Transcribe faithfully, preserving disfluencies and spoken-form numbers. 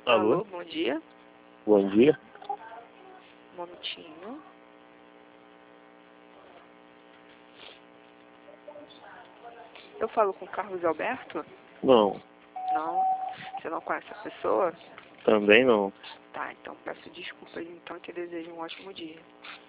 Alô? Alô, bom dia. Bom dia. Um momentinho. Eu falo com o Carlos Alberto? Não, Não. Você não conhece a pessoa? também não. Tá, então peço desculpas então que desejo um ótimo dia.